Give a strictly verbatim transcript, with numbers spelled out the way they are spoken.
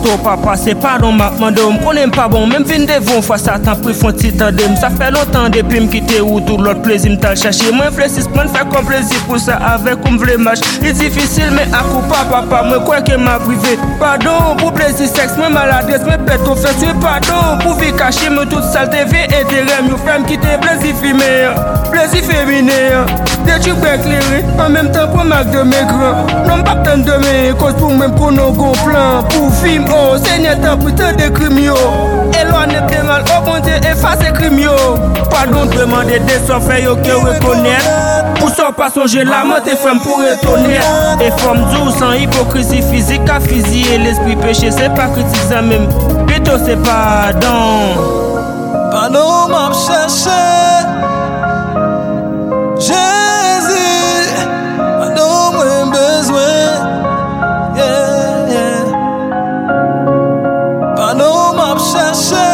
ton papa, c'est pardon m'a demandé. On connaît pas bon, même fin devant fois ça t'en pris font petit tandem. Ça fait longtemps depuis me quitter ou tout l'autre plaisir m't'a cherché. Moi flécis prendre faire comme plaisir pour ça avec comme vle match. C'est difficile mais à coup pas papa, moi quoi que m'a privé. Pardon pour plaisir sexe, moi maladresse, moi pète au fait. Pardon pour vie cacher, moi toute sale T V intérêt, me femme quitter plaisir féminin, plaisir féminin. Des trucs éclairés, en même temps pour marque de mes grands. Non pas tant de mes causes pour même pour nos gros plans. Pour film, oh, Seigneur t'en putain de crimes yo. Éloigne tes mal, oh bon Dieu, efface les crimes yo. Pardon demander des soins fait yo que reconnaître. Pour ça pas songer la mort des femmes pour étonner. Et femmes douces sans hypocrisie physique à physique et l'esprit péché c'est pas critiquer même. Plutôt c'est pardon. Pardon m'a cherché. Jésus, pardon moi besoin. Yeah, yeah. Pardon m'a cherché.